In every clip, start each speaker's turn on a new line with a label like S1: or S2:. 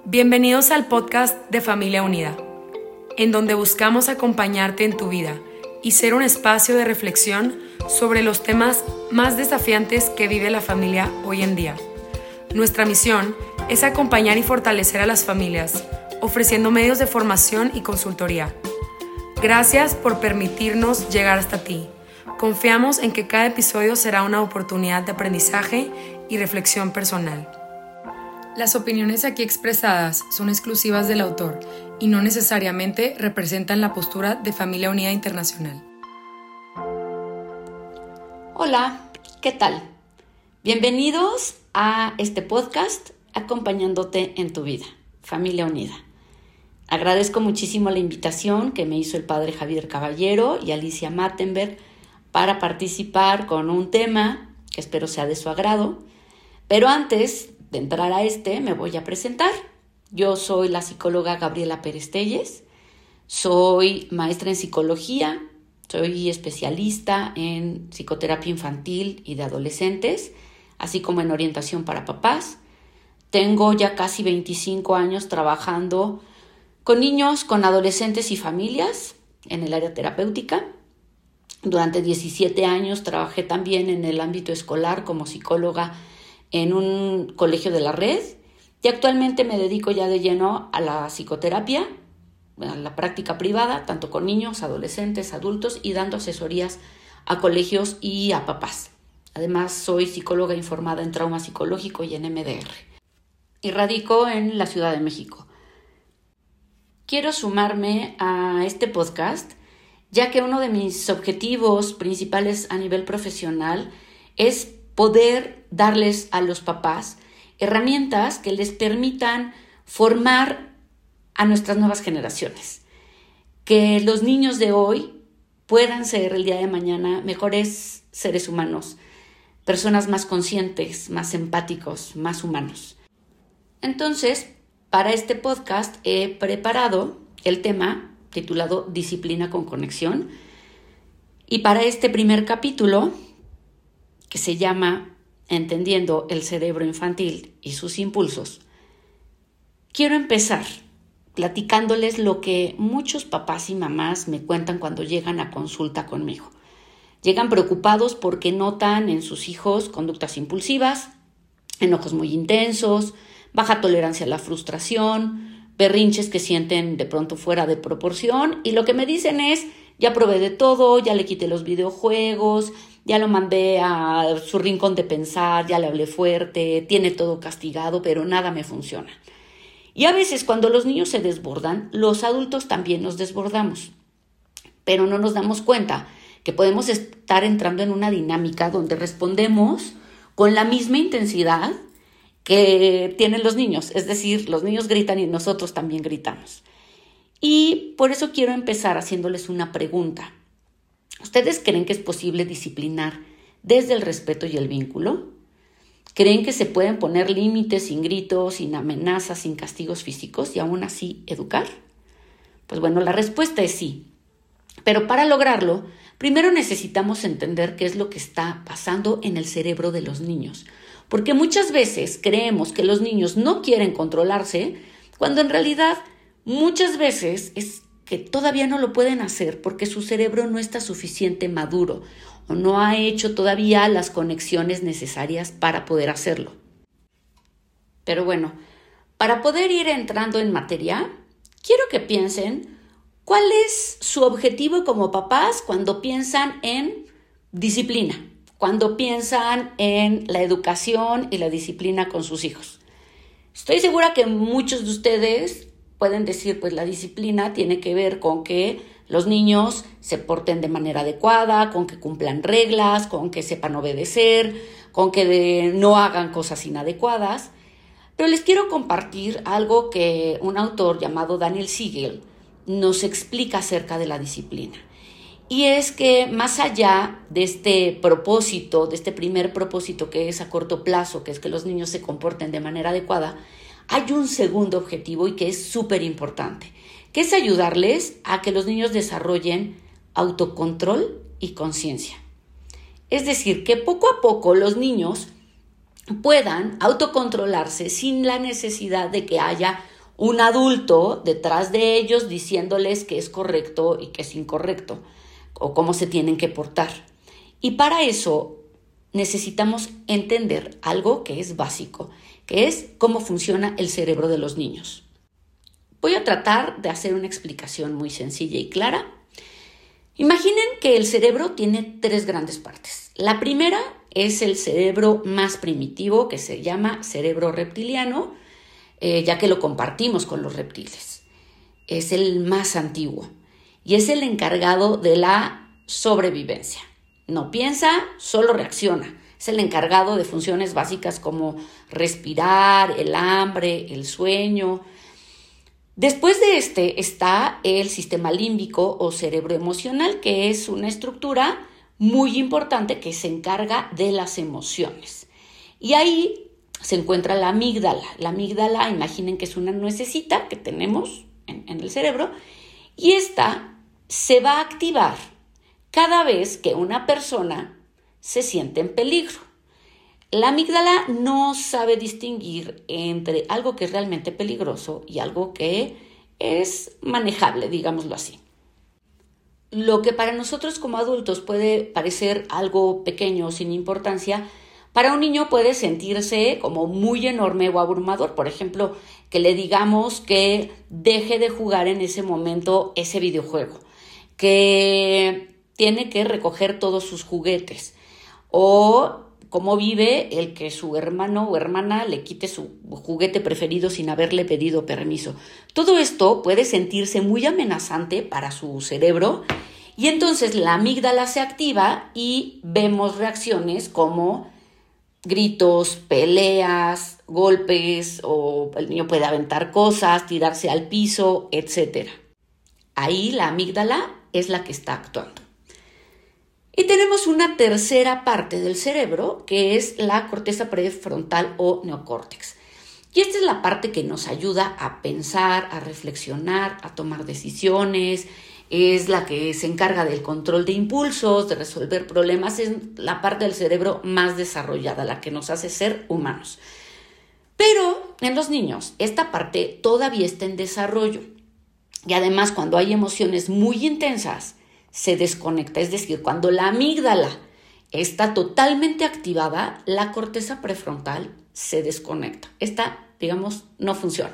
S1: Bienvenidos al podcast de Familia Unida, en donde buscamos acompañarte en tu vida y ser un espacio de reflexión sobre los temas más desafiantes que vive la familia hoy en día. Nuestra misión es acompañar y fortalecer a las familias, ofreciendo medios de formación y consultoría. Gracias por permitirnos llegar hasta ti. Confiamos en que cada episodio será una oportunidad de aprendizaje y reflexión personal. Las opiniones aquí expresadas son exclusivas del autor y no necesariamente representan la postura de Familia Unida Internacional.
S2: Hola, ¿qué tal? Bienvenidos a este podcast acompañándote en tu vida, Familia Unida. Agradezco muchísimo la invitación que me hizo el padre Javier Caballero y Alicia Mattenberg para participar con un tema que espero sea de su agrado. Pero antes de entrar a me voy a presentar. Yo soy la psicóloga Gabriela Pérez Telles, soy maestra en psicología, soy especialista en psicoterapia infantil y de adolescentes, así como en orientación para papás. Tengo ya casi 25 años trabajando con niños, con adolescentes y familias en el área terapéutica. Durante 17 años trabajé también en el ámbito escolar como psicóloga en un colegio de la red y actualmente me dedico ya de lleno a la psicoterapia, a la práctica privada, tanto con niños, adolescentes, adultos y dando asesorías a colegios y a papás. Además, soy psicóloga informada en trauma psicológico y en MDR. Y radico en la Ciudad de México. Quiero sumarme a este podcast, ya que uno de mis objetivos principales a nivel profesional es poder darles a los papás herramientas que les permitan formar a nuestras nuevas generaciones. Que los niños de hoy puedan ser el día de mañana mejores seres humanos, personas más conscientes, más empáticos, más humanos. Entonces, para este podcast he preparado el tema titulado Disciplina con Conexión. Y para este primer capítulo, que se llama Entendiendo el cerebro infantil y sus impulsos, quiero empezar platicándoles lo que muchos papás y mamás me cuentan cuando llegan a consulta conmigo. Llegan preocupados porque notan en sus hijos conductas impulsivas, enojos muy intensos, baja tolerancia a la frustración, berrinches que sienten de pronto fuera de proporción, y lo que me dicen es: ya probé de todo, ya le quité los videojuegos, ya lo mandé a su rincón de pensar, ya le hablé fuerte, tiene todo castigado, pero nada me funciona. Y a veces cuando los niños se desbordan, los adultos también nos desbordamos, pero no nos damos cuenta que podemos estar entrando en una dinámica donde respondemos con la misma intensidad que tienen los niños, es decir, los niños gritan y nosotros también gritamos. Y por eso quiero empezar haciéndoles una pregunta. ¿Ustedes creen que es posible disciplinar desde el respeto y el vínculo? ¿Creen que se pueden poner límites sin gritos, sin amenazas, sin castigos físicos y aún así educar? Pues bueno, la respuesta es sí. Pero para lograrlo, primero necesitamos entender qué es lo que está pasando en el cerebro de los niños. Porque muchas veces creemos que los niños no quieren controlarse, cuando en realidad muchas veces es que todavía no lo pueden hacer porque su cerebro no está suficiente maduro o no ha hecho todavía las conexiones necesarias para poder hacerlo. Pero bueno, para poder ir entrando en materia, quiero que piensen cuál es su objetivo como papás cuando piensan en disciplina, cuando piensan en la educación y la disciplina con sus hijos. Estoy segura que muchos de ustedes pueden decir, pues la disciplina tiene que ver con que los niños se porten de manera adecuada, con que cumplan reglas, con que sepan obedecer, con que no hagan cosas inadecuadas. Pero les quiero compartir algo que un autor llamado Daniel Siegel nos explica acerca de la disciplina. Y es que más allá de este propósito, de este primer propósito que es a corto plazo, que es que los niños se comporten de manera adecuada, hay un segundo objetivo y que es súper importante, que es ayudarles a que los niños desarrollen autocontrol y conciencia. Es decir, que poco a poco los niños puedan autocontrolarse sin la necesidad de que haya un adulto detrás de ellos diciéndoles qué es correcto y qué es incorrecto, o cómo se tienen que portar. Y para eso necesitamos entender algo que es básico, que es cómo funciona el cerebro de los niños. Voy a tratar de hacer una explicación muy sencilla y clara. Imaginen que el cerebro tiene 3 grandes partes. La primera es el cerebro más primitivo, que se llama cerebro reptiliano, ya que lo compartimos con los reptiles. Es el más antiguo y es el encargado de la sobrevivencia. No piensa, solo reacciona. Es el encargado de funciones básicas como respirar, el hambre, el sueño. Después de este está el sistema límbico o cerebro emocional, que es una estructura muy importante que se encarga de las emociones. Y ahí se encuentra la amígdala. La amígdala, imaginen que es una nuececita que tenemos en el cerebro, y esta se va a activar cada vez que una persona se siente en peligro. La amígdala no sabe distinguir entre algo que es realmente peligroso y algo que es manejable, digámoslo así. Lo que para nosotros como adultos puede parecer algo pequeño o sin importancia, para un niño puede sentirse como muy enorme o abrumador. Por ejemplo, que le digamos que deje de jugar en ese momento ese videojuego, que tiene que recoger todos sus juguetes, o cómo vive el que su hermano o hermana le quite su juguete preferido sin haberle pedido permiso. Todo esto puede sentirse muy amenazante para su cerebro, y entonces la amígdala se activa y vemos reacciones como gritos, peleas, golpes, o el niño puede aventar cosas, tirarse al piso, etc. Ahí la amígdala es la que está actuando. Y tenemos una tercera parte del cerebro, que es la corteza prefrontal o neocórtex. Y esta es la parte que nos ayuda a pensar, a reflexionar, a tomar decisiones. Es la que se encarga del control de impulsos, de resolver problemas. Es la parte del cerebro más desarrollada, la que nos hace ser humanos. Pero en los niños, esta parte todavía está en desarrollo. Y además, cuando hay emociones muy intensas, se desconecta. Es decir, cuando la amígdala está totalmente activada, la corteza prefrontal se desconecta. Esta, digamos, no funciona.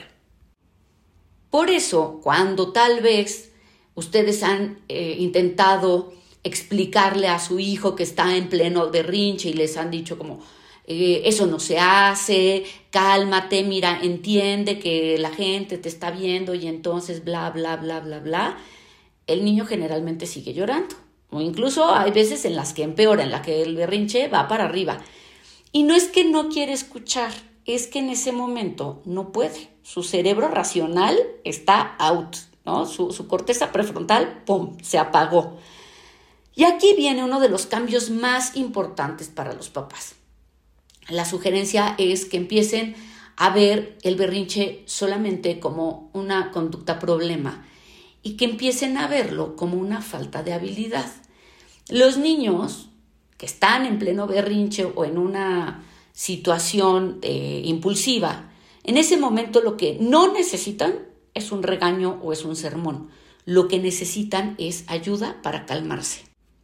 S2: Por eso, cuando tal vez ustedes han intentado explicarle a su hijo que está en pleno berrinche y les han dicho como, eso no se hace, cálmate, mira, entiende que la gente te está viendo y entonces bla, bla, bla, bla, bla, el niño generalmente sigue llorando. O incluso hay veces en las que empeora, en la que el berrinche va para arriba. Y no es que no quiere escuchar, es que en ese momento no puede. Su cerebro racional está out, ¿no? Su corteza prefrontal, ¡pum!, se apagó. Y aquí viene uno de los cambios más importantes para los papás. La sugerencia es que empiecen a ver el berrinche solamente como una conducta problema y que empiecen a verlo como una falta de habilidad. Los niños que están en pleno berrinche o en una situación impulsiva, en ese momento lo que no necesitan es un regaño o es un sermón. Lo que necesitan es ayuda para calmarse.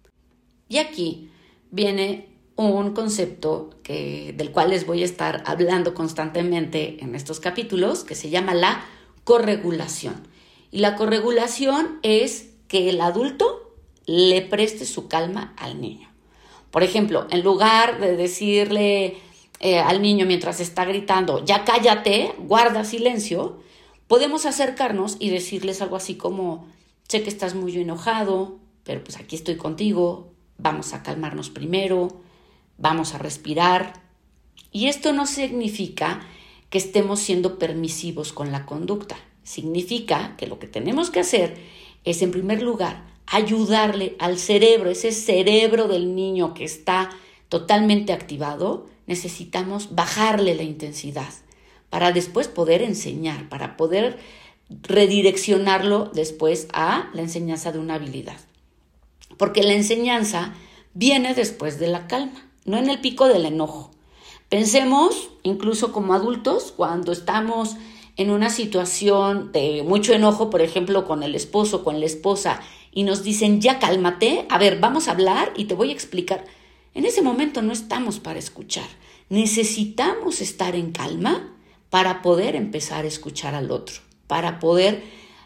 S2: Y aquí viene un concepto del cual les voy a estar hablando constantemente en estos capítulos, que se llama la corregulación. Y la corregulación es que el adulto le preste su calma al niño. Por ejemplo, en lugar de decirle al niño mientras está gritando, ya cállate, guarda silencio, podemos acercarnos y decirles algo así como, sé que estás muy enojado, pero pues aquí estoy contigo, vamos a calmarnos primero, vamos a respirar. Y esto no significa que estemos siendo permisivos con la conducta. Significa que lo que tenemos que hacer es, en primer lugar, ayudarle al cerebro, ese cerebro del niño que está totalmente activado. Necesitamos bajarle la intensidad para después poder enseñar, para poder redireccionarlo después a la enseñanza de una habilidad. Porque la enseñanza viene después de la calma, no en el pico del enojo. Pensemos, incluso como adultos, cuando estamos en una situación de mucho enojo, por ejemplo, con el esposo, con la esposa, y nos dicen, ya cálmate, a ver, vamos a hablar y te voy a explicar. En ese momento no estamos para escuchar. Necesitamos estar en calma para poder empezar a escuchar al otro, para poder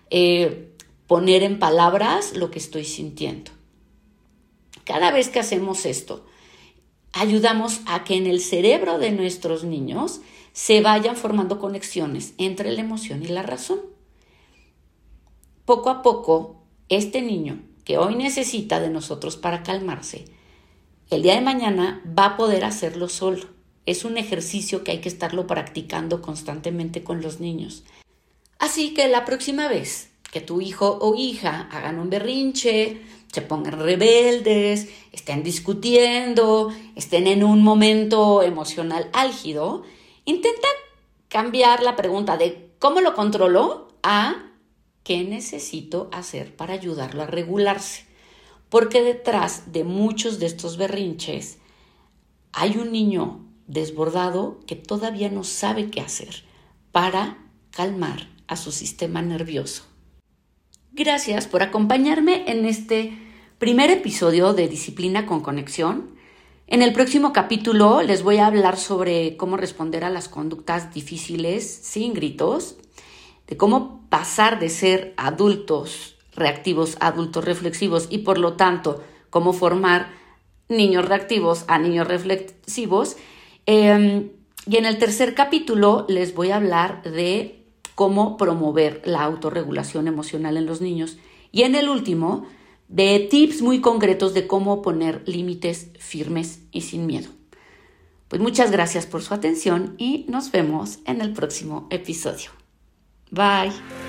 S2: poner en palabras lo que estoy sintiendo. Cada vez que hacemos esto, ayudamos a que en el cerebro de nuestros niños se vayan formando conexiones entre la emoción y la razón. Poco a poco, este niño que hoy necesita de nosotros para calmarse, el día de mañana va a poder hacerlo solo. Es un ejercicio que hay que estarlo practicando constantemente con los niños. Así que la próxima vez que tu hijo o hija hagan un berrinche, se pongan rebeldes, estén discutiendo, estén en un momento emocional álgido, intenta cambiar la pregunta de ¿cómo lo controlo? A ¿qué necesito hacer para ayudarlo a regularse? Porque detrás de muchos de estos berrinches hay un niño desbordado que todavía no sabe qué hacer para calmar a su sistema nervioso. Gracias por acompañarme en este primer episodio de Disciplina con Conexión. En el próximo capítulo les voy a hablar sobre cómo responder a las conductas difíciles sin gritos, de cómo pasar de ser adultos reactivos a adultos reflexivos y por lo tanto cómo formar niños reactivos a niños reflexivos. Y en el tercer capítulo les voy a hablar de cómo promover la autorregulación emocional en los niños. Y en el último, de tips muy concretos de cómo poner límites firmes y sin miedo. Pues muchas gracias por su atención y nos vemos en el próximo episodio. Bye.